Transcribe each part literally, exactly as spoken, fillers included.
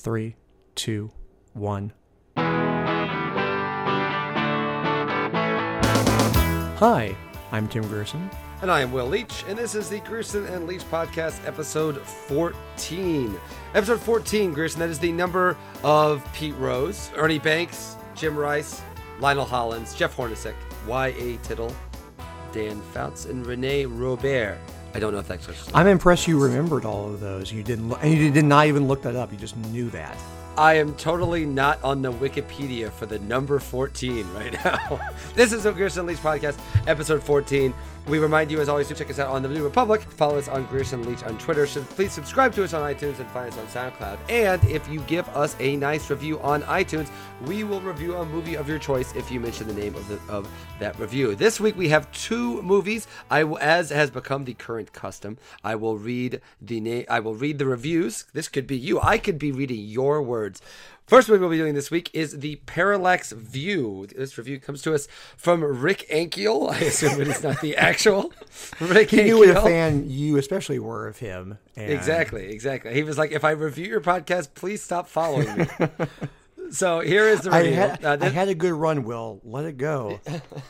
Three, two, one. Hi, I'm Tim Gerson. And I am Will Leach, and this is the Gerson and Leach Podcast, episode fourteen. Episode fourteen, Gerson, that is the number of Pete Rose, Ernie Banks, Jim Rice, Lionel Hollins, Jeff Hornacek, Y A. Tittle, Dan Fouts, and Rene Robert. I don't know if that's just... I'm impressed you remembered all of those. You didn't, lo- and you did not even look that up. You just knew that. I am totally not on the Wikipedia for the number fourteen right now. This is the Gerson and Leach Podcast, episode fourteen. We remind you, as always, to check us out on the New Republic. Follow us on Gerson and Leach on Twitter. So please subscribe to us on iTunes and find us on SoundCloud. And if you give us a nice review on iTunes, we will review a movie of your choice if you mention the name of the, of that review. This week we have two movies. I will, as has become the current custom, I will read the name. I will read the reviews. This could be you. I could be reading your words. First movie we'll be doing this week is The Parallax View. This review comes to us from Rick Ankiel. I assume it is not the actual Rick He Ankiel. knew what a fan you especially were of him. And... Exactly, exactly. He was like, if I review your podcast, please stop following me. So here is the review. I had, uh, this, I had a good run, Will. Let it go.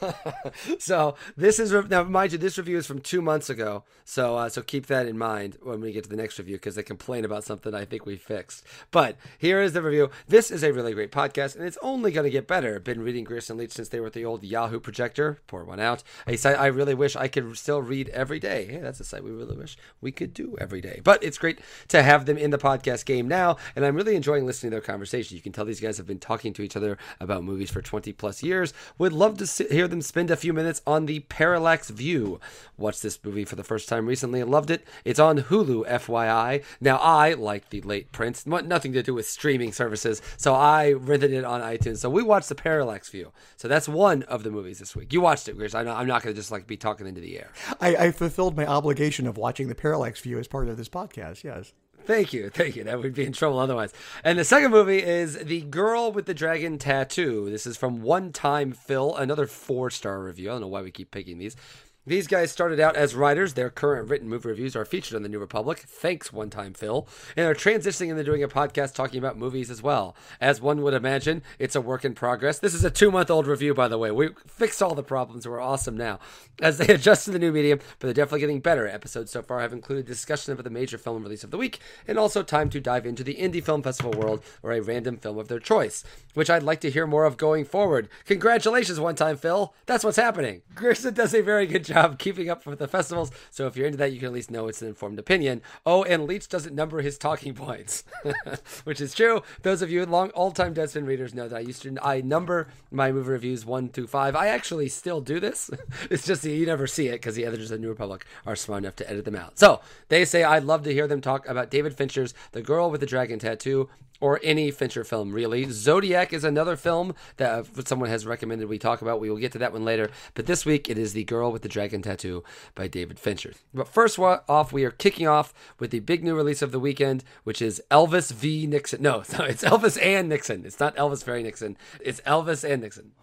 So this is, now mind you, this review is from two months ago. So uh, so keep that in mind when we get to the next review, because they complain about something I think we fixed. But here is the review. This is a really great podcast, and it's only going to get better. I've been reading Gerson and Leach since they were at the old Yahoo Projector. Pour one out. A site I really wish I could still read every day. Hey, that's a site we really wish we could do every day. But it's great to have them in the podcast game now, and I'm really enjoying listening to their conversation. You can tell these guys have been talking to each other about movies for twenty plus years. Would love to sit, hear them spend a few minutes on The Parallax View. Watched this movie for the first time recently and loved it. It's on Hulu, F Y I. Now, I, like the late Prince, nothing to do with streaming services, so I rented it on iTunes. So we watched The Parallax View. So that's one of the movies this week. You watched it, Chris. I'm not, I'm not going to just like be talking into the air. I, I fulfilled my obligation of watching The Parallax View as part of this podcast, yes. Thank you. Thank you. That would be in trouble otherwise. And the second movie is The Girl with the Dragon Tattoo. This is from One Time Phil, another four-star review. I don't know why we keep picking these. These guys started out as writers. Their current written movie reviews are featured on the New Republic. Thanks, One Time Phil. And are transitioning into doing a podcast talking about movies as well. As one would imagine, it's a work in progress. This is a two-month-old review, by the way. We fixed all the problems. We're awesome now as they adjust to the new medium, but they're definitely getting better. Episodes so far have included discussion of the major film release of the week, and also time to dive into the Indie Film Festival world or a random film of their choice, which I'd like to hear more of going forward. Congratulations, One Time Phil. That's what's happening. Gerson does a very good job keeping up with the festivals, so if you're into that, you can at least know it's an informed opinion. Oh, and Leach doesn't number his talking points, which is true. Those of you long all-time Deadspin readers know that I used to I number my movie reviews one through five. I actually still do this. It's just that you never see it because the editors of the New Republic are smart enough to edit them out. So they say I'd love to hear them talk about David Fincher's The Girl with the Dragon Tattoo, or any Fincher film, really. Zodiac is another film that someone has recommended we talk about. We will get to that one later. But this week, it is The Girl with the Dragon Tattoo by David Fincher. But first off, we are kicking off with the big new release of the weekend, which is Elvis v. Nixon. No, no, it's Elvis and Nixon. It's not Elvis v. Nixon. It's Elvis and Nixon.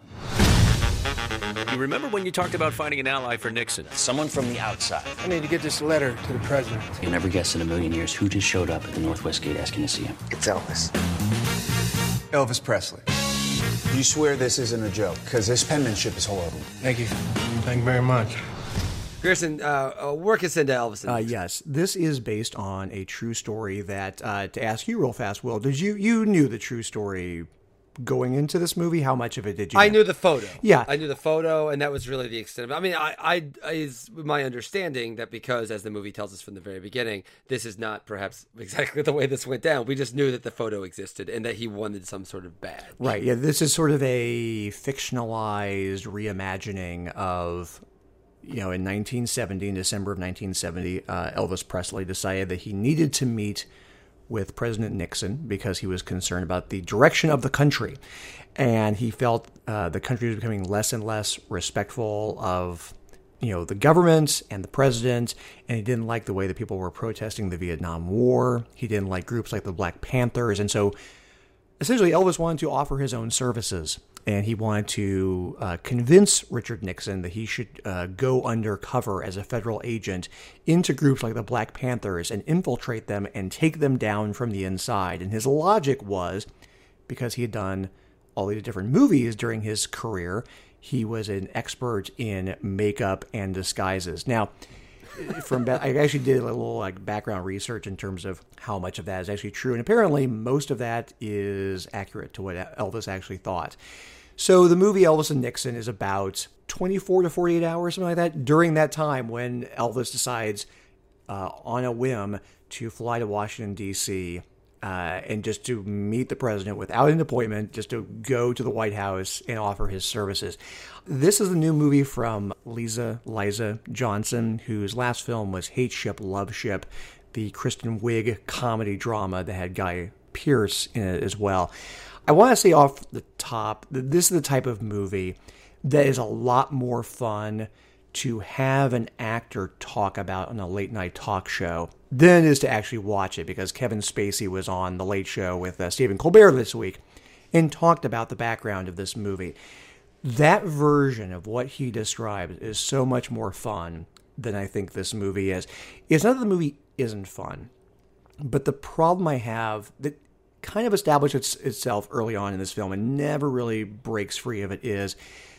You remember when you talked about finding an ally for Nixon? Someone from the outside. I need to get this letter to the president. You'll never guess in a million years who just showed up at the Northwest Gate asking to see him. It's Elvis. Elvis Presley. You swear this isn't a joke, because his penmanship is horrible. Thank you. Thank you very much. Gerson, uh, work us into Elvis. Uh, yes, this is based on a true story that, uh, to ask you real fast, Will, did you, you knew the true story going into this movie? How much of it did you know? I knew the photo. Yeah. I knew the photo, and that was really the extent of it. I mean, I, I is my understanding that because, as the movie tells us from the very beginning, this is not perhaps exactly the way this went down. We just knew that the photo existed and that he wanted some sort of badge. Right, yeah, this is sort of a fictionalized reimagining of, you know, in nineteen seventy, in December of nineteen seventy, uh, Elvis Presley decided that he needed to meet with President Nixon because he was concerned about the direction of the country. And he felt uh, the country was becoming less and less respectful of, you know, the government and the president. And he didn't like the way that people were protesting the Vietnam War. He didn't like groups like the Black Panthers. And so essentially Elvis wanted to offer his own services. and he wanted to uh, convince Richard Nixon that he should uh, go undercover as a federal agent into groups like the Black Panthers and infiltrate them and take them down from the inside. And his logic was, because he had done all these different movies during his career, he was an expert in makeup and disguises. Now, from I actually did a little like background research in terms of how much of that is actually true, and apparently most of that is accurate to what Elvis actually thought. So the movie Elvis and Nixon is about twenty-four to forty-eight hours, something like that, during that time when Elvis decides uh, on a whim to fly to Washington, D C, uh, and just to meet the president without an appointment, just to go to the White House and offer his services. This is the new movie from Lisa Liza Johnson, whose last film was Hate Ship, Love Ship, the Kristen Wiig comedy drama that had Guy Pearce in it as well. I want to say off the top that this is the type of movie that is a lot more fun to have an actor talk about on a late night talk show than it is to actually watch it, because Kevin Spacey was on The Late Show with uh, Stephen Colbert this week and talked about the background of this movie. That version of what he describes is so much more fun than I think this movie is. It's not that the movie isn't fun, but the problem I have that kind of established its, itself early on in this film and never really breaks free of it is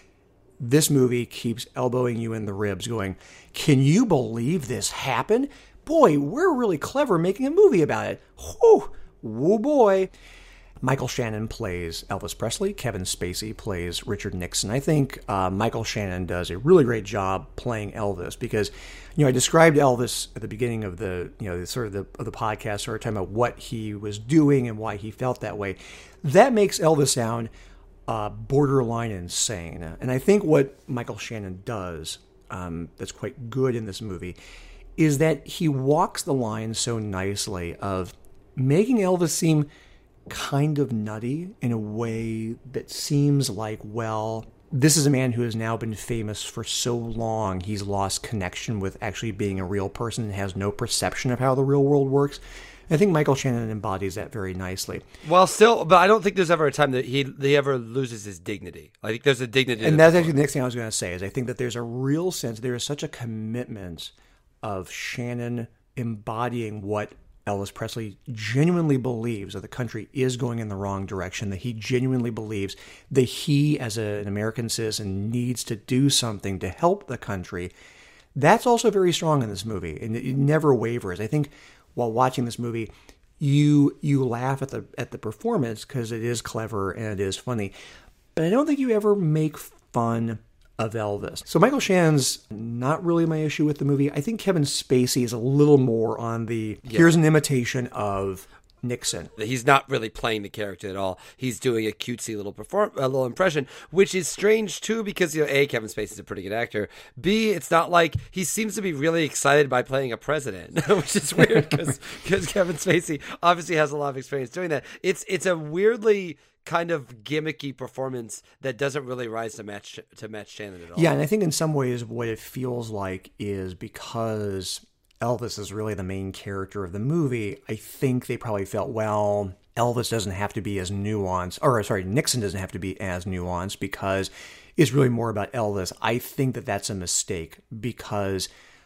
this movie keeps elbowing you in the ribs going, can you believe this happened? Boy, we're really clever making a movie about it. Whew, woo boy. Michael Shannon plays Elvis Presley. Kevin Spacey plays Richard Nixon. I think uh, Michael Shannon does a really great job playing Elvis because, you know, I described Elvis at the beginning of the, you know, the, sort of the, of the podcast, sort of talking about what he was doing and why he felt that way. That makes Elvis sound uh, borderline insane. And I think what Michael Shannon does um, that's quite good in this movie is that he walks the line so nicely of making Elvis seem kind of nutty in a way that seems like, well, this is a man who has now been famous for so long, he's lost connection with actually being a real person and has no perception of how the real world works. I think Michael Shannon embodies that very nicely. Well, still, but I don't think there's ever a time that he he ever loses his dignity. I think there's a dignity. And that's actually the next thing I was going to say, is I think that there's a real sense, there is such a commitment of Shannon embodying what Elvis Presley genuinely believes, that the country is going in the wrong direction, that he genuinely believes that he, as a, an American citizen, needs to do something to help the country. That's also very strong in this movie, and it never wavers. I think while watching this movie, you you laugh at the at the performance because it is clever and it is funny, but I don't think you ever make fun of Elvis. So Michael Shannon's not really my issue with the movie. I think Kevin Spacey is a little more on the, yeah, here's an imitation of Nixon. He's not really playing the character at all. He's doing a cutesy little perform, a little impression, which is strange too because, you know, A, Kevin Spacey's a pretty good actor. B, it's not like he seems to be really excited by playing a president, which is weird because because Kevin Spacey obviously has a lot of experience doing that. It's it's a weirdly kind of gimmicky performance that doesn't really rise to match to match Shannon at all. Yeah, and I think in some ways what it feels like is because Elvis is really the main character of the movie, I think they probably felt, well, Elvis doesn't have to be as nuanced, or sorry, Nixon doesn't have to be as nuanced because it's really more about Elvis. I think that that's a mistake because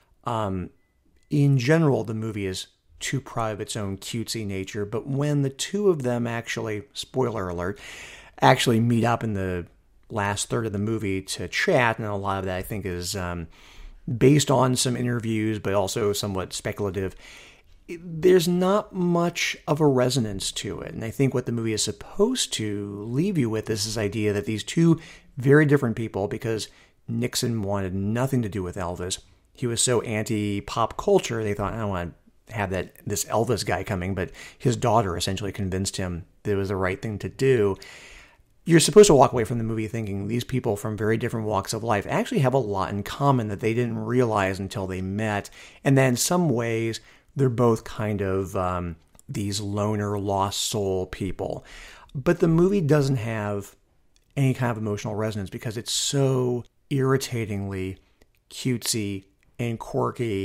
um, in general, the movie is too proud of its own cutesy nature, but when the two of them actually, spoiler alert, actually meet up in the last third of the movie to chat, and a lot of that I think is um, based on some interviews, but also somewhat speculative, there's not much of a resonance to it. And I think what the movie is supposed to leave you with is this idea that these two very different people, because Nixon wanted nothing to do with Elvis, he was so anti-pop culture, they thought, I don't want to have that this Elvis guy coming, but his daughter essentially convinced him that it was the right thing to do. You're supposed to walk away from the movie thinking these people from very different walks of life actually have a lot in common that they didn't realize until they met. And then in some ways, they're both kind of um, these loner, lost soul people. But the movie doesn't have any kind of emotional resonance because it's so irritatingly cutesy and quirky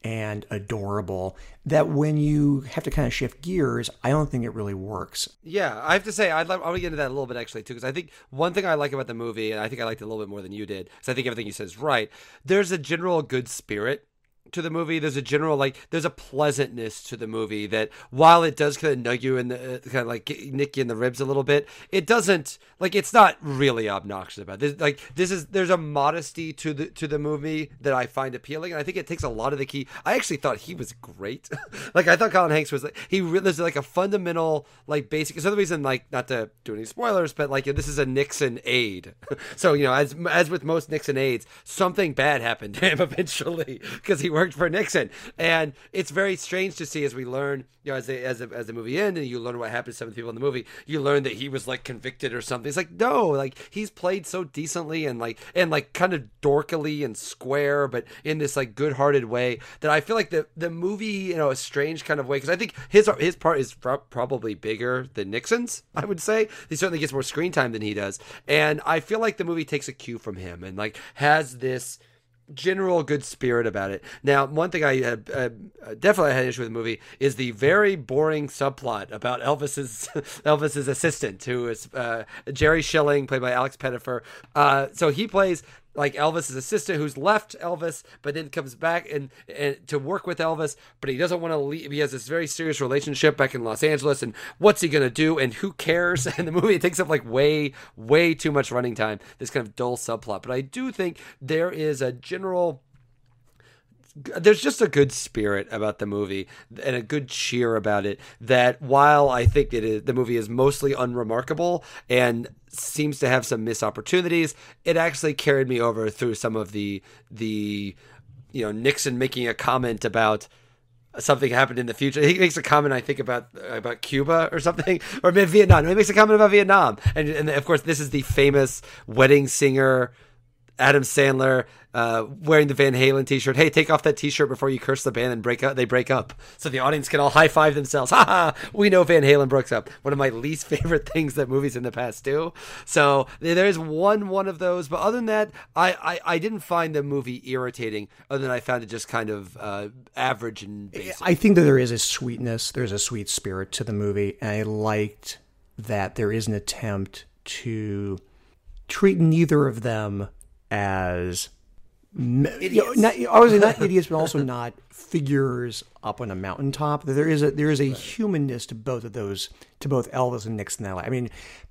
and adorable that when you have to kind of shift gears, I don't think it really works. Yeah, I have to say, I'd like, I want to get into that a little bit actually too, because I think one thing I like about the movie, and I think I liked it a little bit more than you did, because I think everything you said is right. There's a general good spirit to the movie. There's a general, like, there's a pleasantness to the movie that while it does kind of nug you in the, uh, kind of like nick you in the ribs a little bit, it doesn't, like, it's not really obnoxious about it. This, like, this is, there's a modesty to the, to the movie that I find appealing. And I think it takes a lot of the key. I actually thought he was great. Like, I thought Colin Hanks was, like, he really, there's like a fundamental, like, basic, it's another reason, like, not to do any spoilers, but like, this is a Nixon aide. So, you know, as, as with most Nixon aides, something bad happened to him eventually because he worked for Nixon, and it's very strange to see as we learn, you know, as the, as the, as the movie ends, and you learn what happened to some of the people in the movie. You learn that he was like convicted or something. It's like no, like he's played so decently and like and like kind of dorkily and square, but in this like good-hearted way that I feel like the the movie, you know, a strange kind of way, because I think his his part is pro- probably bigger than Nixon's. I would say he certainly gets more screen time than he does, and I feel like the movie takes a cue from him and like has this general good spirit about it. Now, one thing I uh, uh, definitely had an issue with the movie is the very boring subplot about Elvis's Elvis's assistant, who is uh, Jerry Schilling, played by Alex Pettyfer. Uh, so he plays like Elvis's assistant, who's left Elvis, but then comes back and, and to work with Elvis, but he doesn't want to leave. He has this very serious relationship back in Los Angeles, and what's he going to do, and who cares? And the movie, it takes up like way, way too much running time, this kind of dull subplot. But I do think there is a general... there's just a good spirit about the movie and a good cheer about it that while I think it is, the movie is mostly unremarkable and seems to have some missed opportunities, it actually carried me over through some of the, the, you know, Nixon making a comment about something happened in the future. He makes a comment, I think, about about Cuba or something, or maybe Vietnam. He makes a comment about Vietnam. And, and of course, this is the famous wedding singer Adam Sandler uh, wearing the Van Halen t-shirt. Hey, take off that t-shirt before you curse the band and break up. They break up. So the audience can all high five themselves. Ha ha! We know Van Halen breaks up. One of my least favorite things that movies in the past do. So there's one one of those. But other than that, I, I, I didn't find the movie irritating. Other than I found it just kind of uh, average and basic. I think that there is a sweetness. There's a sweet spirit to the movie. And I liked that there is an attempt to treat neither of them as idiots. You know, not, obviously not idiots, but also not figures up on a mountaintop. There is a there is a right. humanness to both of those, to both Elvis and Nixon. I mean,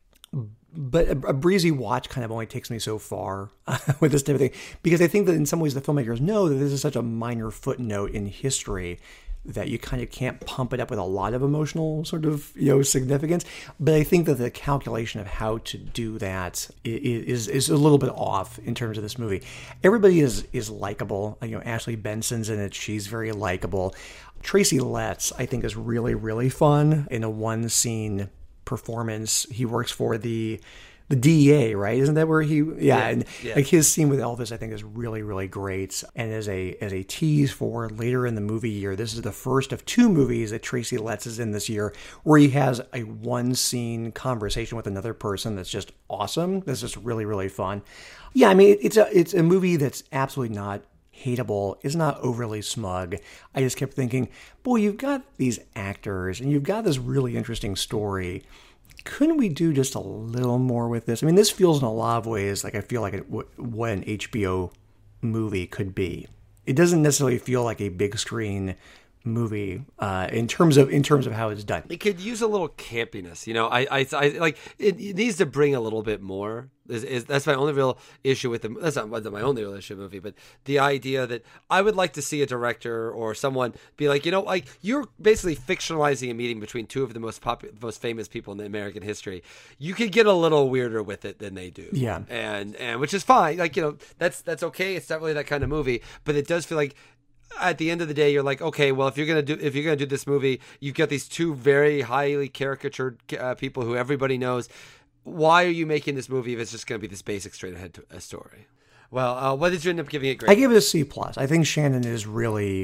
but a, a breezy watch kind of only takes me so far with this type of thing, because I think that in some ways the filmmakers know that this is such a minor footnote in history that you kind of can't pump it up with a lot of emotional sort of, you know, significance. But I think that the calculation of how to do that is is a little bit off in terms of this movie. Everybody is is likable. You know, Ashley Benson's in it. She's very likable. Tracy Letts, I think, is really, really fun in a one scene performance. He works for the the D E A, right? Isn't that where he? Yeah, yeah, and yeah. Like his scene with Elvis, I think, is really, really great. And as a as a tease for later in the movie year, this is the first of two movies that Tracy Letts is in this year, where he has a one scene conversation with another person that's just awesome. This is really, really fun. Yeah, I mean, it's a it's a movie that's absolutely not hateable. It's not overly smug. I just kept thinking, boy, you've got these actors and you've got this really interesting story. Couldn't we do just a little more with this? I mean, this feels in a lot of ways like I feel like it, what an H B O movie could be. It doesn't necessarily feel like a big screen movie uh, in terms of in terms of how it's done. It could use a little campiness, you know. I, I, I like it, it needs to bring a little bit more. Is, is that's my only real issue with the. That's not my only real issue with the movie, but the idea that I would like to see a director or someone be like, you know, like you're basically fictionalizing a meeting between two of the most popular, most famous people in the American history. You could get a little weirder with it than they do, yeah, and and which is fine. Like, you know, that's that's okay. It's not really that kind of movie, but it does feel like, at the end of the day, you're like, okay, well, if you're gonna do if you're gonna do this movie, you've got these two very highly caricatured uh, people who everybody knows. Why are you making this movie if it's just gonna be this basic, straight ahead to, uh, story? Well, uh, what did you end up giving it? Grade? I gave it a C plus. I think Shannon is really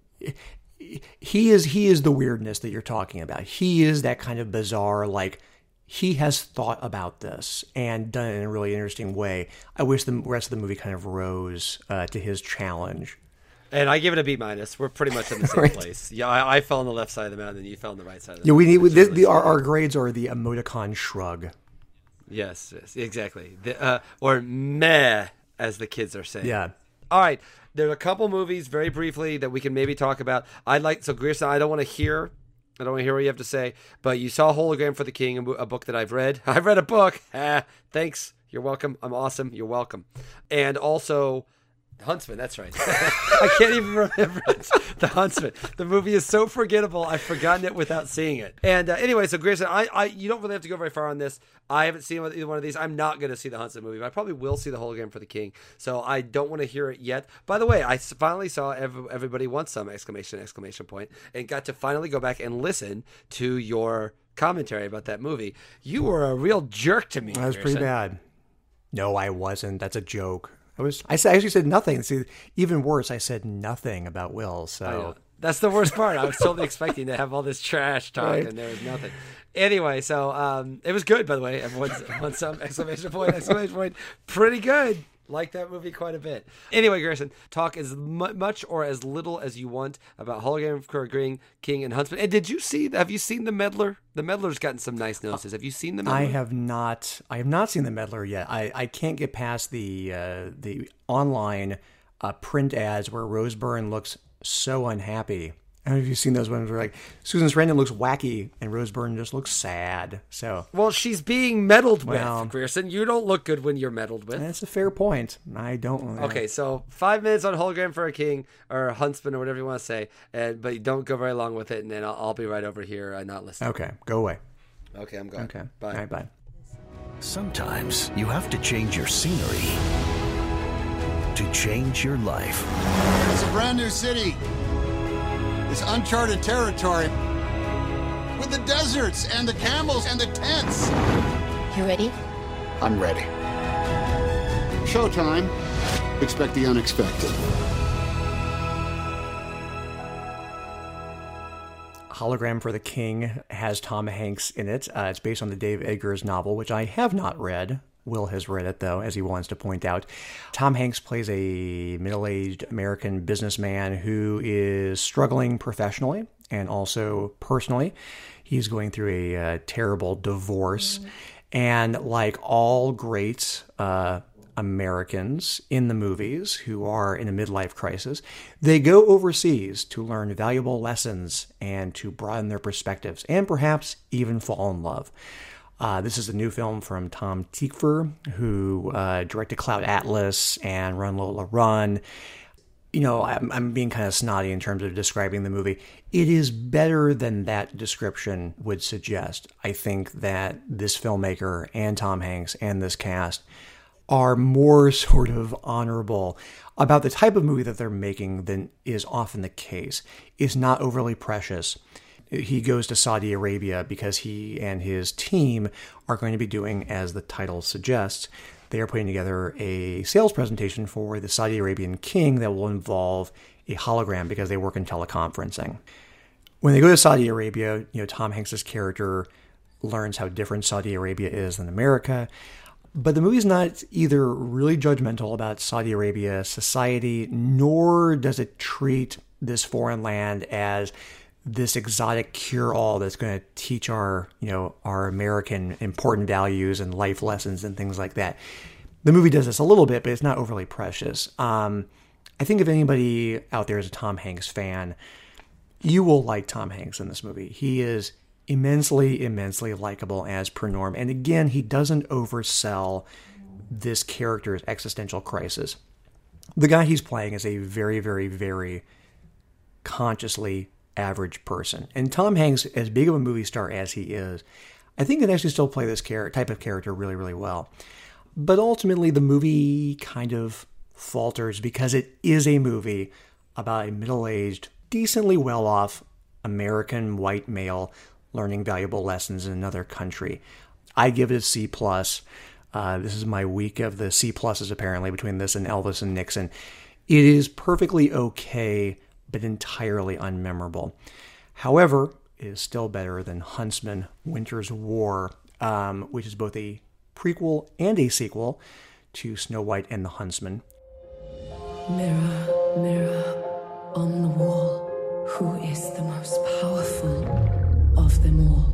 he is he is the weirdness that you're talking about. He is that kind of bizarre, like, he has thought about this and done it in a really interesting way. I wish the rest of the movie kind of rose uh, to his challenge. And I give it a B minus. We're pretty much in the same Right. place. Yeah, I, I fell on the left side of the mountain, and you fell on the right side of the Yeah, we mountain. need which is the, really the, our, smart. our grades are the emoticon shrug. Yes, yes, exactly. The, uh, or meh, as the kids are saying. Yeah. All right. There are a couple movies, very briefly, that we can maybe talk about. I'd like, so Grierson, I don't want to hear, I don't want to hear what you have to say, but you saw Hologram for the King, a, bo- a book that I've read. I've read a book. Ah, thanks. You're welcome. I'm awesome. You're welcome. And also, Huntsman, that's right. I can't even remember it. The Huntsman. The movie is so forgettable. I've forgotten it without seeing it. And uh, anyway, so Grierson, I, I, you don't really have to go very far on this. I haven't seen either one of these. I'm not going to see the Huntsman movie. But I probably will see the Hologram for the King. So I don't want to hear it yet. By the way, I s- finally saw Every, Everybody Wants Some! Exclamation, exclamation point, and got to finally go back and listen to your commentary about that movie. You were a real jerk to me. That was pretty Grierson. bad. No, I wasn't. That's a joke. I was. I said- I actually said nothing. See, even worse, I said nothing about Will. I So know. That's the worst part. I was totally expecting to have all this trash talk, Right. and there was nothing. Anyway, so um, it was good, by the way. Everyone's on some exclamation point, exclamation point. Pretty good. Like that movie quite a bit. Anyway, Grierson, talk as mu- much or as little as you want about Hologram for a King and Huntsman. And did you see? Have you seen The Meddler? The Meddler's gotten some nice notices. Have you seen The Meddler? I have not. I have not seen The Meddler yet. I, I can't get past the uh, the online uh, print ads where Rose Byrne looks so unhappy. I don't know if you've seen those ones where like Susan Sarandon looks wacky and Rose Byrne just looks sad. So Well, she's being meddled Well- with, Grierson. You don't look good when you're meddled with. that's a fair point. I don't. Okay, so five minutes on Hologram for a King or Huntsman or whatever you want to say, and but you don't go very long with it, and then I'll, I'll be right over here and not listening. Okay, go away. Okay, I'm going. Okay, Bye. All right, bye. Sometimes you have to change your scenery to change your life. It's a brand new city. It's uncharted territory. With the deserts and the camels and the tents. You ready? I'm ready. Showtime. Expect the unexpected. Hologram for the King has Tom Hanks in it. Uh, it's based on the Dave Eggers novel, which I have not read. Will has read it, though, as he wants to point out. Tom Hanks plays a middle-aged American businessman who is struggling professionally and also personally. He's going through a uh, terrible divorce. And like all great uh, Americans in the movies who are in a midlife crisis, they go overseas to learn valuable lessons and to broaden their perspectives and perhaps even fall in love. Uh, this is a new film from Tom Tykwer, who uh, directed Cloud Atlas and Run Lola Run. You know, I'm, I'm being kind of snotty in terms of describing the movie. It is better than that description would suggest. I think that this filmmaker and Tom Hanks and this cast are more sort of honorable about the type of movie that they're making than is often the case. It's not overly precious. He goes to Saudi Arabia because he and his team are going to be doing, as the title suggests, they are putting together a sales presentation for the Saudi Arabian king that will involve a hologram because they work in teleconferencing. When they go to Saudi Arabia, you know, Tom Hanks' character learns how different Saudi Arabia is than America. But the movie's not either really judgmental about Saudi Arabia society, nor does it treat this foreign land as this exotic cure-all that's going to teach our, you know, our American important values and life lessons and things like that. The movie does this a little bit, but it's not overly precious. Um, I think if anybody out there is a Tom Hanks fan, you will like Tom Hanks in this movie. He is immensely, immensely likable as per norm. And again, he doesn't oversell this character's existential crisis. The guy he's playing is a very, very, very consciously average person. And Tom Hanks, as big of a movie star as he is, I think can actually still play this char- type of character really, really well. But ultimately, the movie kind of falters because it is a movie about a middle-aged, decently well-off American white male learning valuable lessons in another country. I give it a C plus. Uh, this is my week of the C pluses, apparently, between this and Elvis and Nixon. It is perfectly okay, but entirely unmemorable. However, it is still better than Huntsman Winter's War, um, which is both a prequel and a sequel to Snow White and the Huntsman. Mirror, mirror On the wall, who is the most powerful of them all?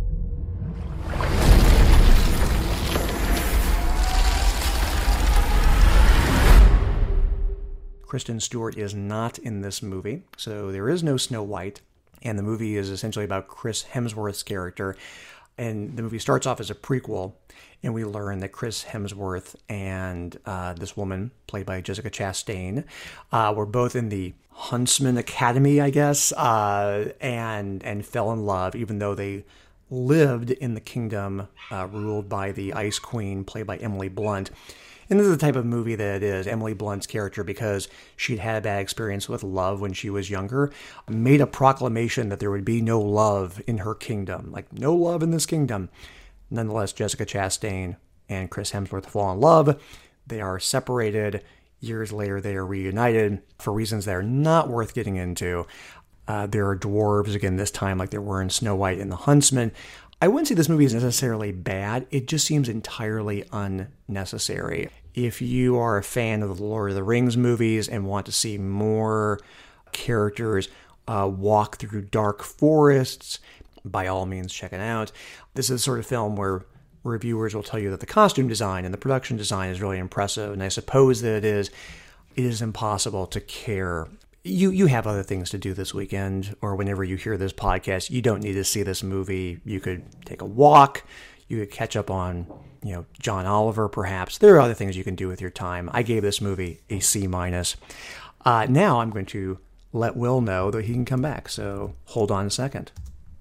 Kristen Stewart is not in this movie, so there is no Snow White, and the movie is essentially about Chris Hemsworth's character. And the movie starts off as a prequel, and we learn that Chris Hemsworth and uh, this woman, played by Jessica Chastain, uh, were both in the Huntsman Academy, I guess, uh, and and fell in love, even though they lived in the kingdom uh, ruled by the Ice Queen, played by Emily Blunt. And this is the type of movie that it is. Emily Blunt's character, because she'd had a bad experience with love when she was younger, made a proclamation that there would be no love in her kingdom. Like, no love in this kingdom. Nonetheless, Jessica Chastain and Chris Hemsworth fall in love. They are separated. Years later, they are reunited for reasons that are not worth getting into. Uh, there are dwarves, again, this time, like there were in Snow White and the Huntsman. I wouldn't say this movie is necessarily bad. It just seems entirely unnecessary. If you are a fan of the Lord of the Rings movies and want to see more characters uh, walk through dark forests, by all means, check it out. This is the sort of film where reviewers will tell you that the costume design and the production design is really impressive, and I suppose that it is. It is impossible to care. You you have other things to do this weekend, or whenever you hear this podcast. You don't need to see this movie. You could take a walk. You could catch up on, you know, John Oliver, perhaps. There are other things you can do with your time. I gave this movie a C minus. Uh, now I'm going to let Will know that he can come back. So hold on a second.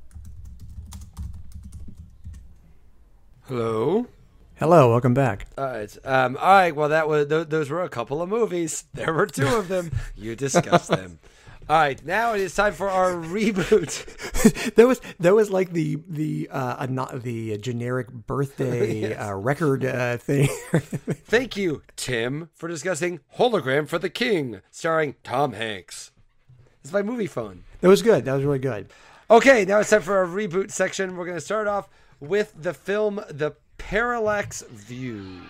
Hello. Hello, welcome back. All right. Um, all right. Well, that was th- those were a couple of movies. There were two of them. You discussed them. All right. Now it is time for our reboot. that was that was like the the uh, not the generic birthday yes. uh, record uh, thing. Thank you, Tim, for discussing Hologram for the King, starring Tom Hanks. It's my movie phone. That was good. That was really good. Okay. Now it's time for our reboot section. We're going to start off with the film The Parallax View.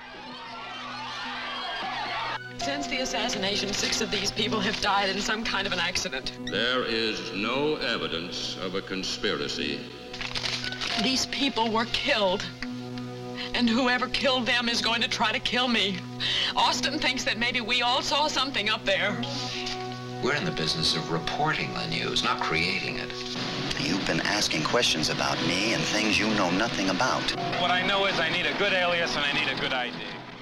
Since the assassination, six of these people have died in some kind of an accident. There is no evidence of a conspiracy. These people were killed. And whoever killed them is going to try to kill me. Austin thinks that maybe we all saw something up there. We're in the business of reporting the news, not creating it. You've been asking questions about me and things you know nothing about. What I know is I need a good alias and I need a good I D.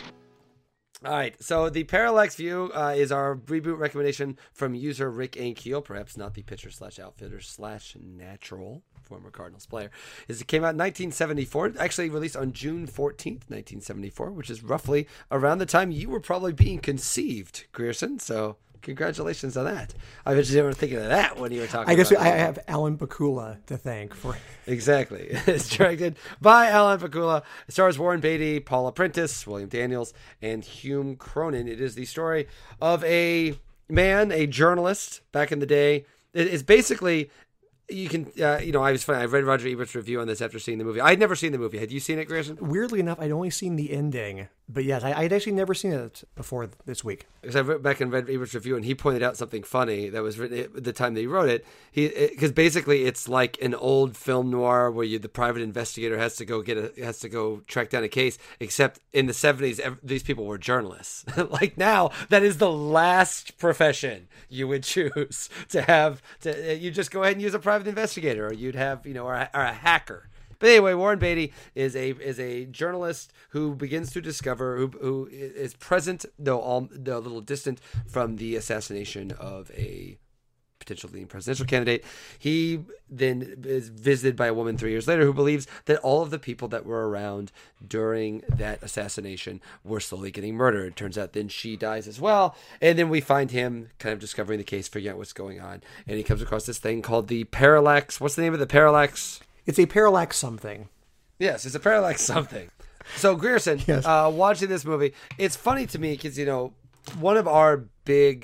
All right, so the Parallax View uh, is our reboot recommendation from user Rick Ankiel, perhaps not the pitcher slash outfitter slash natural, former Cardinals player. Is it came out in nineteen seventy-four, actually released on June fourteenth, nineteen seventy-four, which is roughly around the time you were probably being conceived, Grierson, so congratulations on that. I bet you didn't think of that when you were talking I guess about I have Alan Pakula to thank for Exactly. It's directed by Alan Pakula. It stars Warren Beatty, Paula Prentice, William Daniels, and Hume Cronin. It is the story of a man, a journalist back in the day. It's basically, you can, uh, you know, I was funny. I read Roger Ebert's review on this after seeing the movie. I'd never seen the movie. Had you seen it, Grierson? Weirdly enough, I'd only seen the ending. But yes, I, I'd actually never seen it before this week. Because I read back and read Ebert's review, and he pointed out something funny that was written at the time that he wrote it. He because basically it's like an old film noir where you the private investigator has to go get a has to go track down a case. Except in the seventies, these people were journalists. Like now, that is the last profession you would choose to have. To you just go ahead and use a private investigator, or you'd have you know, or a, or a hacker. But anyway, Warren Beatty is a is a journalist who begins to discover who who is present, though all though a little distant from the assassination of a potential leading presidential candidate. He then is visited by a woman three years later who believes that all of the people that were around during that assassination were slowly getting murdered. Turns out then she dies as well, and then we find him kind of discovering the case, figuring out what's going on, and he comes across this thing called the Parallax. What's the name of the Parallax? It's a parallax something. Yes, it's a parallax something. So, Grierson, yes. uh, watching this movie, it's funny to me because, you know, one of our big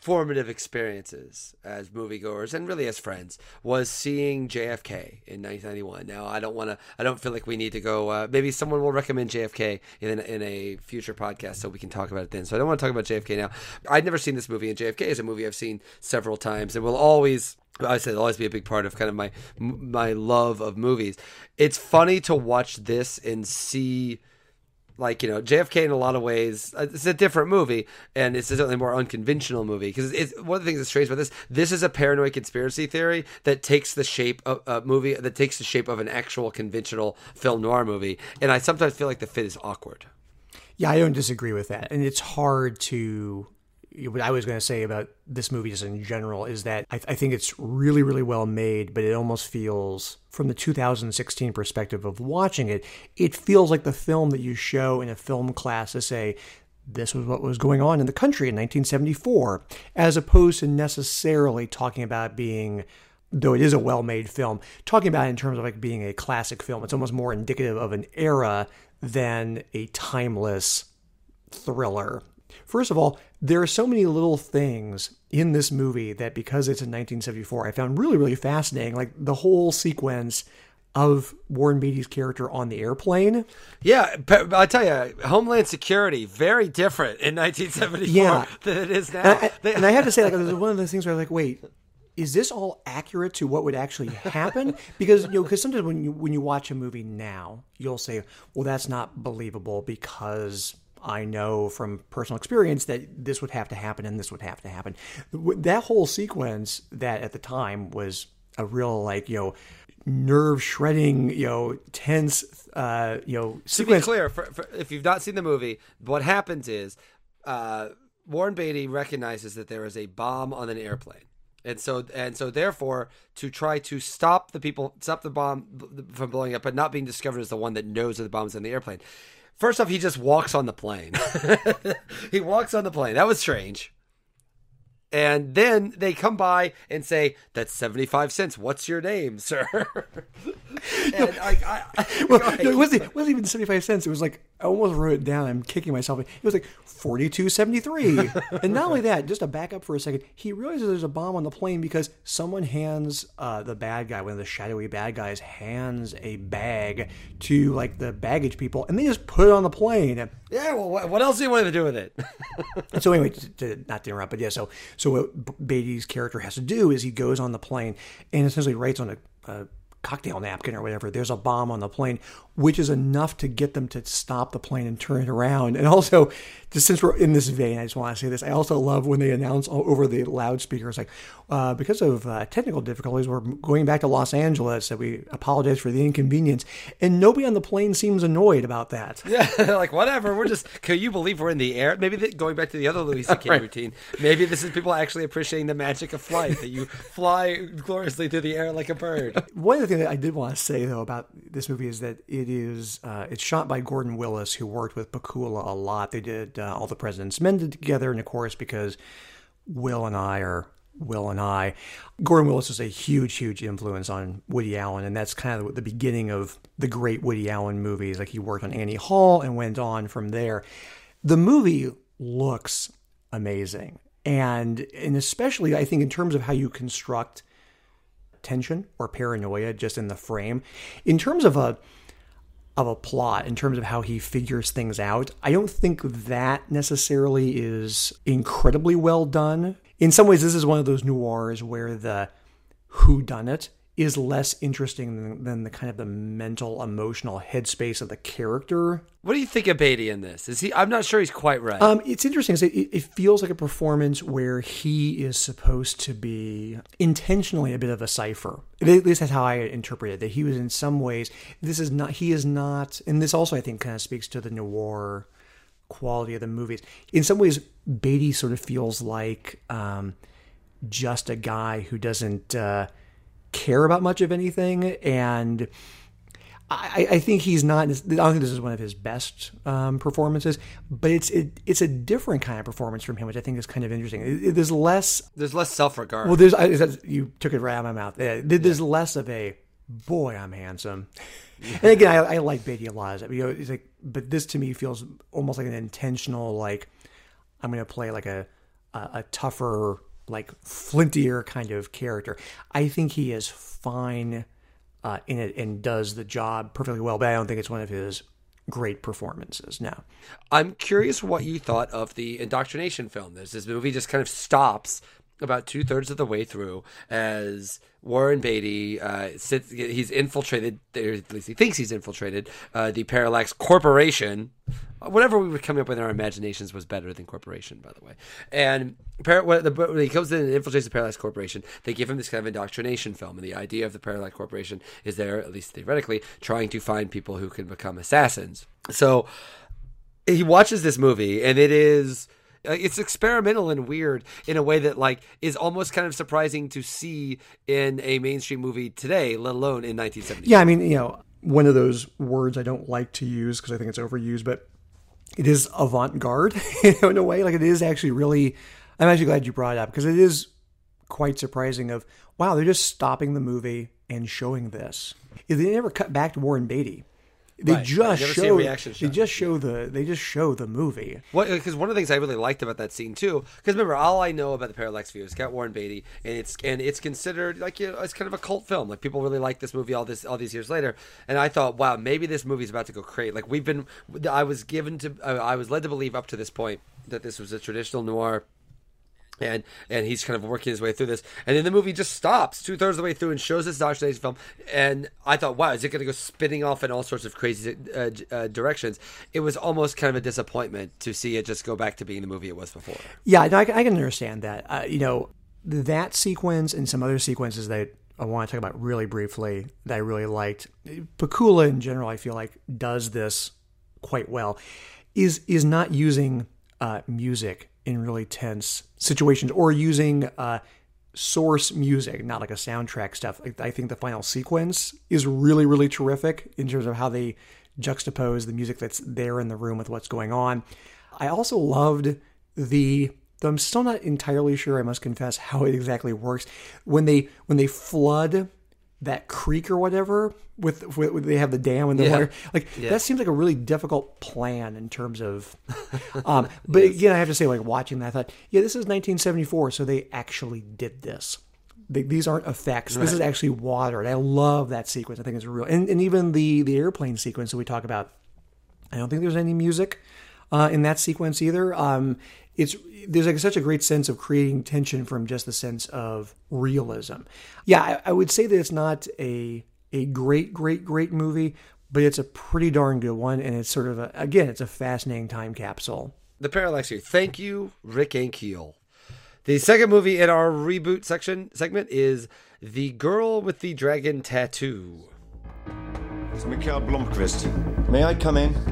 formative experiences as moviegoers and really as friends was seeing J F K in nineteen ninety-one. Now, I don't want to, I don't feel like we need to go, uh, maybe someone will recommend J F K in, in a future podcast so we can talk about it then. So I don't want to talk about J F K now. I'd never seen this movie, and J F K is a movie I've seen several times and will always, I said, it'll always be a big part of kind of my, my love of movies. It's funny to watch this and see, like, you know, J F K in a lot of ways, it's a different movie, and it's a certainly more unconventional movie, because it's one of the things that's strange about this, this is a paranoid conspiracy theory that takes the shape of a movie, that takes the shape of an actual conventional film noir movie, and I sometimes feel like the fit is awkward. Yeah, I don't disagree with that, and it's hard to... What I was going to say about this movie just in general is that I, I think it's really, really well made, but it almost feels, from the two thousand sixteen perspective of watching it, it feels like the film that you show in a film class to say, this was what was going on in the country in nineteen seventy-four, as opposed to necessarily talking about being, though it is a well-made film, talking about it in terms of like being a classic film. It's almost more indicative of an era than a timeless thriller. First of all, there are so many little things in this movie that, because it's in nineteen seventy-four, I found really, really fascinating. Like the whole sequence of Warren Beatty's character on the airplane. Yeah, I tell you, Homeland Security, very different in nineteen seventy-four yeah. than it is now. And I, they, and I have to say, like, there's one of those things where I'm like, wait, is this all accurate to what would actually happen? Because, you know, because sometimes when you when you watch a movie now, you'll say, well, that's not believable because I know from personal experience that this would have to happen and this would have to happen. That whole sequence that at the time was a real, like, you know, nerve shredding, you know, tense, uh, you know, sequence. To be clear, for, for, if you've not seen the movie, what happens is uh, Warren Beatty recognizes that there is a bomb on an airplane. And so, and so, therefore, to try to stop the people, stop the bomb from blowing up, but not being discovered as the one that knows that the bomb's in the airplane. First off, he just walks on the plane. He walks on the plane. That was strange. And then they come by and say, that's seventy-five cents. What's your name, sir? And no, I, I, I, well, no, it wasn't, it wasn't even seventy-five cents. It was like, I almost wrote it down. I'm kicking myself. It was like forty-two seventy-three. And not only that, just to back up for a second, he realizes there's a bomb on the plane because someone hands uh, the bad guy, one of the shadowy bad guys, hands a bag to like the baggage people, and they just put it on the plane. Yeah, well, what else do you want to do with it? So anyway, to, to, not to interrupt, but yeah, so so what Beatty's character has to do is he goes on the plane and essentially writes on a, a cocktail napkin or whatever, there's a bomb on the plane, which is enough to get them to stop the plane and turn it around. And also, just since we're in this vein, I just want to say this. I also love when they announce over the loudspeakers, like, uh, because of uh, technical difficulties, we're going back to Los Angeles, that we apologize for the inconvenience. And nobody on the plane seems annoyed about that. Yeah, like, whatever. We're just, can you believe we're in the air? Maybe the, going back to the other Louis C K right. routine, maybe this is people actually appreciating the magic of flight, that you fly gloriously through the air like a bird. One of the things that I did want to say, though, about this movie is that it is, uh, it's shot by Gordon Willis, who worked with Pakula a lot. They did uh, All the President's Men together, and of course, because Will and I are Will and I, Gordon Willis is a huge, huge influence on Woody Allen, and that's kind of the beginning of the great Woody Allen movies. Like, he worked on Annie Hall and went on from there. The movie looks amazing, and and especially, I think, in terms of how you construct tension or paranoia just in the frame. In terms of a of a plot, in terms of how he figures things out, I don't think that necessarily is incredibly well done. In some ways, this is one of those noirs where the whodunit is less interesting than, than the kind of the mental, emotional headspace of the character. What do you think of Beatty in this? Is he? I'm not sure he's quite right. Um, it's interesting. It, it feels like a performance where he is supposed to be intentionally a bit of a cipher. At least that's how I interpret it. That he was in some ways. This is not. He is not. And this also, I think, kind of speaks to the noir quality of the movies. In some ways, Beatty sort of feels like um, just a guy who doesn't uh, care about much of anything, and I, I think he's not. I don't think this is one of his best um, performances, but it's it, it's a different kind of performance from him, which I think is kind of interesting. It, it, there's less. There's less self-regard. Well, there's. I, you took it right out of my mouth. There's yeah. less of a boy, I'm handsome. Yeah. And again, I, I like Beatty a lot. You know, it's like, but this to me feels almost like an intentional, like, I'm going to play like a a, a tougher, like flintier kind of character. I think he is fine uh, in it and does the job perfectly well, but I don't think it's one of his great performances. No. I'm curious what you thought of the indoctrination film. There's this movie just kind of stops about two thirds of the way through as Warren Beatty uh, sits. He's infiltrated, or at least he thinks he's infiltrated uh, the Parallax Corporation. Whatever we were coming up with in our imaginations was better than corporation, by the way. And Par- when, the, when he comes in and infiltrates the Parallax Corporation, they give him this kind of indoctrination film. And the idea of the Parallax Corporation is they're, at least theoretically, trying to find people who can become assassins. So he watches this movie, and it is... It's experimental and weird in a way that, like, is almost kind of surprising to see in a mainstream movie today, let alone in nineteen seventy. Yeah, I mean, you know, one of those words I don't like to use because I think it's overused, but it is avant-garde you know, in a way. Like, it is actually really, I'm actually glad you brought it up because it is quite surprising of, wow, they're just stopping the movie and showing this. They never cut back to Warren Beatty. They right, just right. show. Reaction they just show the. They just show the movie. What? Because one of the things I really liked about that scene too. Because remember, all I know about the Parallax View is got Warren Beatty, and it's and it's considered like, you know, it's kind of a cult film. Like, people really like this movie all this all these years later. And I thought, wow, maybe this movie's about to go crazy. Like, we've been. I was given to. I was led to believe up to this point that this was a traditional noir. And and he's kind of working his way through this. And then the movie just stops two-thirds of the way through and shows this indoctrination film. And I thought, wow, is it going to go spinning off in all sorts of crazy uh, uh, directions? It was almost kind of a disappointment to see it just go back to being the movie it was before. Yeah, no, I, I can understand that. Uh, you know, that sequence and some other sequences that I want to talk about really briefly that I really liked. Pakula in general, I feel like, does this quite well. Is, is not using uh, music in really tense situations or using uh, source music, not like a soundtrack stuff. Like, I think the final sequence is really, really terrific in terms of how they juxtapose the music that's there in the room with what's going on. I also loved the, though I'm still not entirely sure, I must confess, how it exactly works. When they, when they flood that creek or whatever, with, with they have the dam and the yeah. water, like yeah. that seems like a really difficult plan in terms of, um, but yes. again, I have to say, like, watching that, I thought, yeah, this is nineteen seventy-four, so they actually did this. They, these aren't effects. Right. This is actually water, and I love that sequence. I think it's real, and, and even the the airplane sequence that we talk about. I don't think there's any music uh, in that sequence either. Um, it's there's like such a great sense of creating tension from just the sense of realism. Yeah, I, I would say that it's not a a great, great, great movie, but it's a pretty darn good one, and it's sort of a, again, it's a fascinating time capsule. The Parallax View. Thank you, Rick Ankiel. The second movie in our reboot section segment is The Girl with the Dragon Tattoo. It's Mikael Blomqvist. May I come in?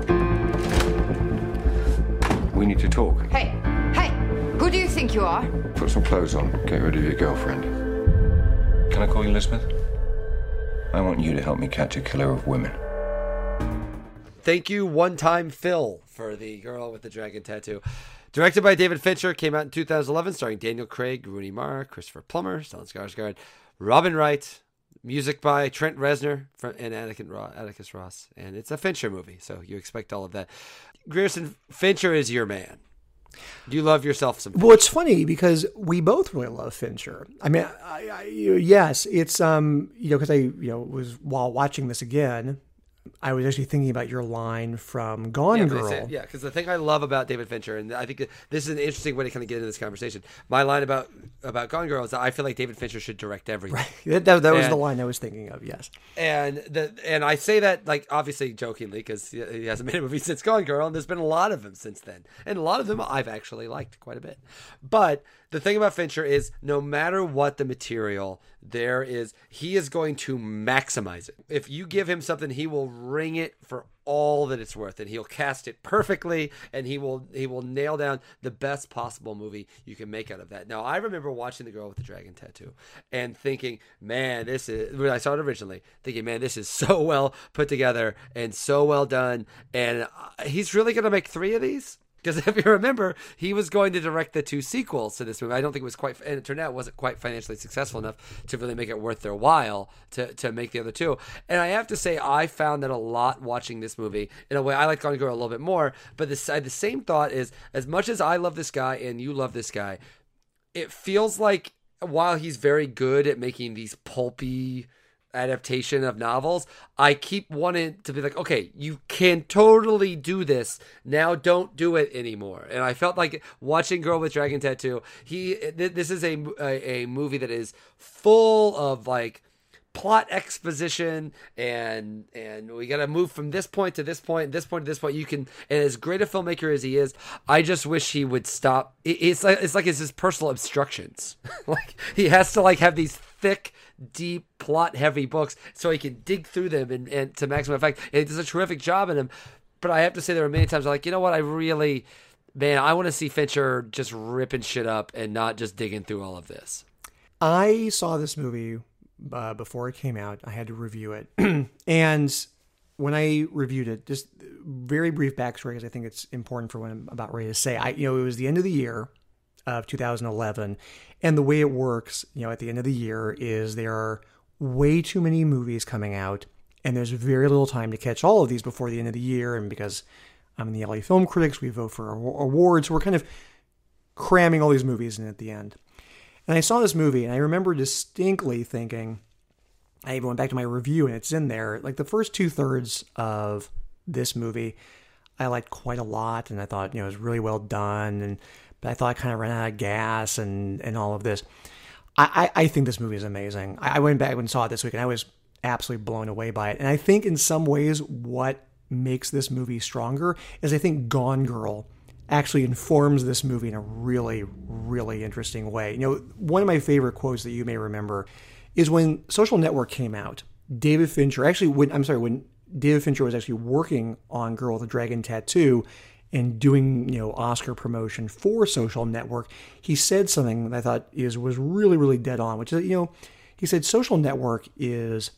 We need to talk. Hey, hey, who do you think you are? Put some clothes on. Get rid of your girlfriend. Can I call you Elizabeth? I want you to help me catch a killer of women. Thank you, One Time Phil, for The Girl with the Dragon Tattoo. Directed by David Fincher, came out in two thousand eleven, starring Daniel Craig, Rooney Mara, Christopher Plummer, Stellan Skarsgård, Robin Wright. Music by Trent Reznor and Atticus Ross. And it's a Fincher movie, so you expect all of that. Grierson, Fincher is your man. Do you love yourself some Fincher? Well, it's funny because we both really love Fincher. I mean, I, I, yes, it's, um, you know, because I, you know, was while watching this again, I was actually thinking about your line from Gone yeah, Girl. Say, yeah, because the thing I love about David Fincher, and I think this is an interesting way to kind of get into this conversation. My line about about Gone Girl is that I feel like David Fincher should direct everything. Right. That, that was and, the line I was thinking of, yes. And the and I say that, like, obviously jokingly, because he hasn't made a movie since Gone Girl, and there's been a lot of them since then. And a lot of them I've actually liked quite a bit. But the thing about Fincher is, no matter what the material, there is, he is going to maximize it. If you give him something, he will wring it for all that it's worth, and he'll cast it perfectly, and he will he will nail down the best possible movie you can make out of that. Now, I remember watching The Girl with the Dragon Tattoo and thinking, man, this is, when I saw it originally, thinking, man, this is so well put together and so well done, and he's really going to make three of these? Because if you remember, he was going to direct the two sequels to this movie. I don't think it was quite, and it turned out it wasn't quite financially successful enough to really make it worth their while to, to make the other two. And I have to say, I found that a lot watching this movie. In a way, I like Gone Girl a little bit more, but this, the same thought is, as much as I love this guy and you love this guy, it feels like while he's very good at making these pulpy adaptation of novels, I keep wanting to be like, okay, you can totally do this now, don't do it anymore. And I felt like watching Girl with Dragon Tattoo, he th- this is a, a a movie that is full of like plot exposition and and we got to move from this point to this point, this point to this point. You can, and as great a filmmaker as he is, I just wish he would stop. It, it's like it's like it's his personal obstructions. Like he has to like have these thick, deep, plot-heavy books so he can dig through them and, and to maximum effect. And he does a terrific job in them. But I have to say there are many times I'm like, you know what, I really, man, I want to see Fincher just ripping shit up and not just digging through all of this. I saw this movie uh, before it came out. I had to review it. And when I reviewed it, just very brief backstory, because I think it's important for what I'm about ready to say. I, you know, it was the end of the year of two thousand eleven. And the way it works, you know, at the end of the year is there are way too many movies coming out, and there's very little time to catch all of these before the end of the year. And because I'm in the L A Film Critics, we vote for awards, so we're kind of cramming all these movies in at the end. And I saw this movie, and I remember distinctly thinking, I even went back to my review, and it's in there, like the first two thirds of this movie, I liked quite a lot, and I thought, you know, it was really well done, and but I thought I kind of ran out of gas and, and all of this. I, I, I think this movie is amazing. I, I went back and saw it this week, and I was absolutely blown away by it. And I think in some ways what makes this movie stronger is I think Gone Girl actually informs this movie in a really, really interesting way. You know, one of my favorite quotes that you may remember is when Social Network came out, David Fincher, actually, when I'm sorry, when David Fincher was actually working on Girl with a Dragon Tattoo, and doing, you know, Oscar promotion for Social Network, he said something that I thought is was really, really dead on, which is, you know, he said Social Network is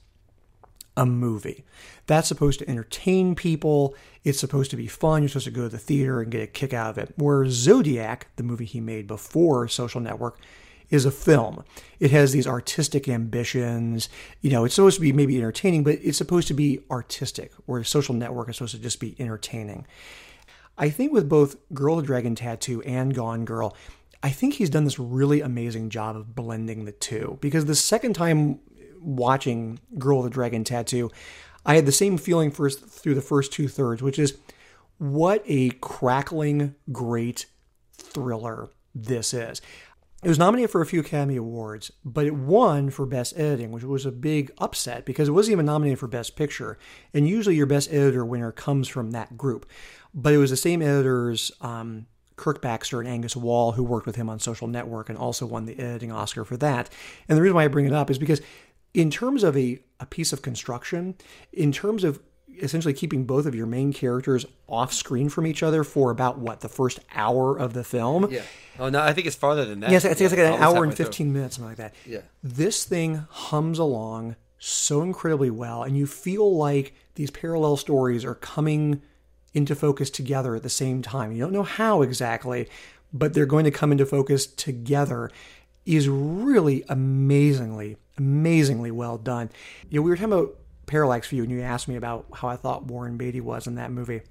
a movie. That's supposed to entertain people. It's supposed to be fun. You're supposed to go to the theater and get a kick out of it. Whereas Zodiac, the movie he made before Social Network, is a film. It has these artistic ambitions. You know, it's supposed to be maybe entertaining, but it's supposed to be artistic, whereas Social Network is supposed to just be entertaining. I think with both Girl with the Dragon Tattoo and Gone Girl, I think he's done this really amazing job of blending the two. Because the second time watching Girl with the Dragon Tattoo, I had the same feeling first through the first two thirds, which is what a crackling, great thriller this is. It was nominated for a few Academy Awards, but it won for Best Editing, which was a big upset because it wasn't even nominated for Best Picture. And usually your Best Editor winner comes from that group. But it was the same editors, um, Kirk Baxter and Angus Wall, who worked with him on Social Network and also won the editing Oscar for that. And the reason why I bring it up is because in terms of a, a piece of construction, in terms of essentially keeping both of your main characters off screen from each other for about, what, the first hour of the film? Yeah. Oh, no, I think it's farther than that. Yes, I think it's like an Almost hour and halfway fifteen through. minutes, something like that. Yeah. This thing hums along so incredibly well, and you feel like these parallel stories are coming into focus together at the same time. You don't know how exactly, but they're going to come into focus together. Is really amazingly, amazingly well done. You know, we were talking about Parallax View, and you asked me about how I thought Warren Beatty was in that movie.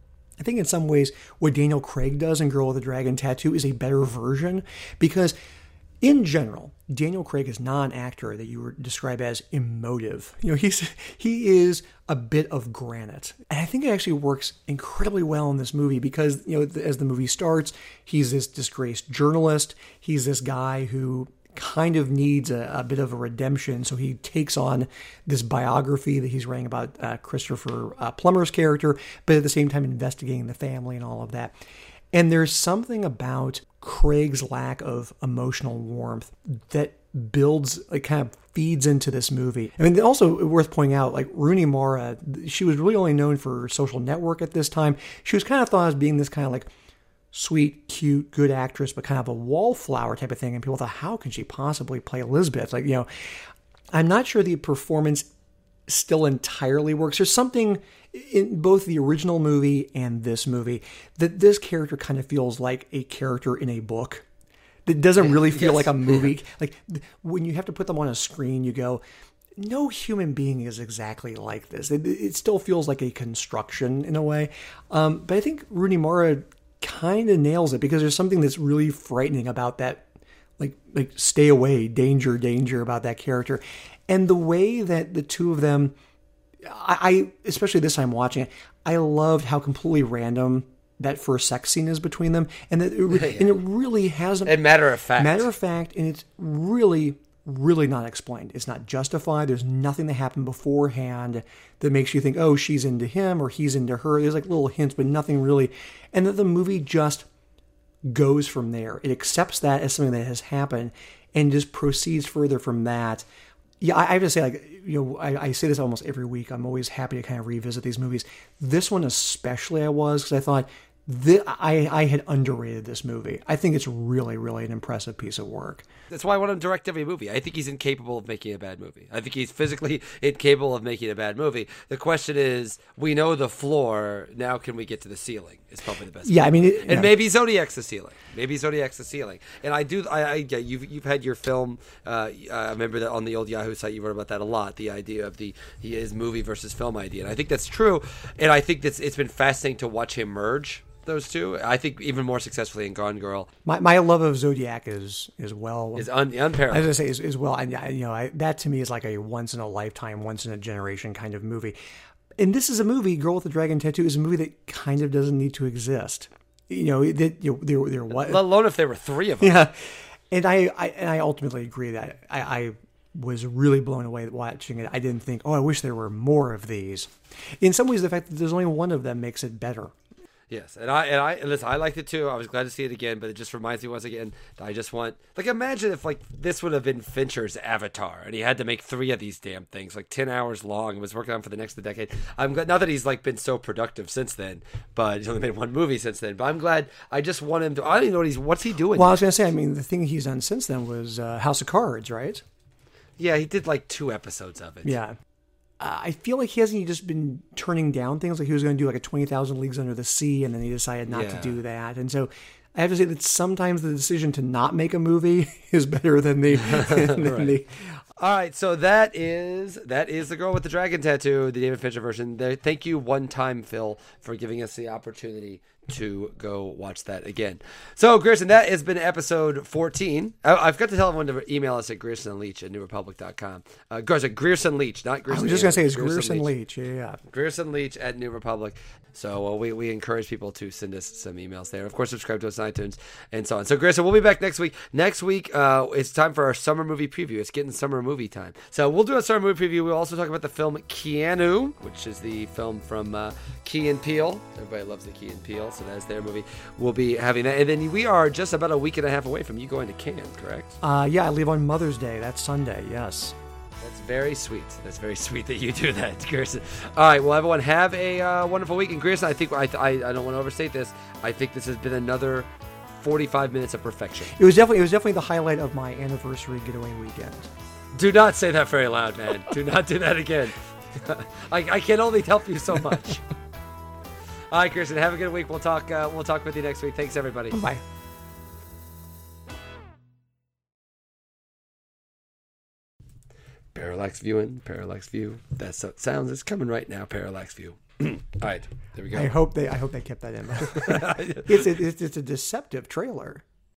I think in some ways what Daniel Craig does in Girl with a Dragon Tattoo is a better version, because in general, Daniel Craig is not an actor that you would describe as emotive. You know, he's he is a bit of granite. And I think it actually works incredibly well in this movie because, you know, as the movie starts, he's this disgraced journalist. He's this guy who kind of needs a, a bit of a redemption. So he takes on this biography that he's writing about uh, Christopher uh, Plummer's character, but at the same time investigating the family and all of that. And there's something about Craig's lack of emotional warmth that builds, like kind of feeds into this movie. I mean, also worth pointing out, like Rooney Mara, she was really only known for Social Network at this time. She was kind of thought as being this kind of like sweet, cute, good actress, but kind of a wallflower type of thing. And people thought, how can she possibly play Elizabeth? Like, you know, I'm not sure the performance still entirely works. There's something in both the original movie and this movie that this character kind of feels like a character in a book. That doesn't really feel yes. like a movie. Like when you have to put them on a screen, you go, no human being is exactly like this. It, it still feels like a construction in a way. Um, but I think Rooney Mara kind of nails it because there's something that's really frightening about that. Like, like stay away, danger, danger about that character. And the way that the two of them, I, I especially this time watching it, I loved how completely random that first sex scene is between them. And, that it, yeah. and it really hasn't... And matter of fact. Matter of fact, and it's really, really not explained. It's not justified. There's nothing that happened beforehand that makes you think, oh, she's into him or he's into her. There's like little hints, but nothing really. And that the movie just goes from there. It accepts that as something that has happened and just proceeds further from that. Yeah, I, I have to say, like, you know, I, I say this almost every week. I'm always happy to kind of revisit these movies. This one especially I was, because I thought, This, I, I had underrated this movie. I think it's really, really an impressive piece of work. That's why I want him to direct every movie. I think he's incapable of making a bad movie. I think he's physically incapable of making a bad movie. The question is, we know the floor. Now can we get to the ceiling? Is probably the best. Yeah, movie. I mean, it, and yeah. maybe Zodiac's the ceiling. Maybe Zodiac's the ceiling. And I do. I, I yeah, you've you've had your film. Uh, I remember that on the old Yahoo site, you wrote about that a lot. The idea of the his movie versus film idea, and I think that's true. And I think that's it's been fascinating to watch him merge those two. I think even more successfully in Gone Girl. My my love of Zodiac is is well is un, unparalleled. I was gonna say is, is well, and you know I, that to me is like a once in a lifetime, once in a generation kind of movie. And this is a movie. Girl with the Dragon Tattoo is a movie that kind of doesn't need to exist. You know that you know, there there what let alone if there were three of them. Yeah, and I, I and I ultimately agree that I. I was really blown away watching it. I didn't think, oh, I wish there were more of these. In some ways, the fact that there's only one of them makes it better. Yes, and I and I and listen, I liked it too. I was glad to see it again, but it just reminds me once again that I just want like imagine if like this would have been Fincher's Avatar, and he had to make three of these damn things, like ten hours long, and was working on for the next decade. I'm glad not that he's like been so productive since then, but he's only made one movie since then. But I'm glad. I just want him to. I don't even know what he's. What's he doing? Well, I was gonna say. I mean, the thing he's done since then was uh, House of Cards, right? Yeah, he did like two episodes of it. Yeah. Uh, I feel like he hasn't just been turning down things. Like he was going to do like a twenty thousand Leagues Under the Sea, and then he decided not yeah. to do that. And so I have to say that sometimes the decision to not make a movie is better than the... than right. the All right, so that is that is The Girl with the Dragon Tattoo, the David Fincher version. There, thank you one time, Phil, for giving us the opportunity to go watch that again. So, Grierson, that has been episode fourteen. I, I've got to tell everyone to email us at Grierson Leach at new republic dot com. Uh, Grierson, Grierson Leach, not Grierson. I was just going to say it's Grierson, Grierson Leach. Leach. Yeah, yeah. Grierson Leach at New Republic. So uh, we, we encourage people to send us some emails there. Of course, subscribe to us on iTunes and so on. So, Grierson, we'll be back next week. Next week, uh, it's time for our summer movie preview. It's getting summer movie time. So we'll do a summer movie preview. We'll also talk about the film Keanu, which is the film from uh, Key and Peele. Everybody loves the Key and Peele, so that's their movie. We'll be having that. And then we are just about a week and a half away from you going to Cannes, correct? Uh, yeah, I leave on Mother's Day. That's Sunday, yes. That's very sweet. That's very sweet that you do that, Grierson. All right, well, everyone, have a uh, wonderful week. And Grierson, I think I, I I don't want to overstate this. I think this has been another forty-five minutes of perfection. It was definitely it was definitely the highlight of my anniversary getaway weekend. Do not say that very loud, man. Do not do that again. I, I can only help you so much. All right, Grierson, have a good week. We'll talk. Uh, we'll talk with you next week. Thanks, everybody. Bye. Parallax viewing, parallax view. That's how it sounds. It's coming right now. Parallax view. All right, there we go. I hope they. I hope they kept that in. it's, a, it's it's a deceptive trailer.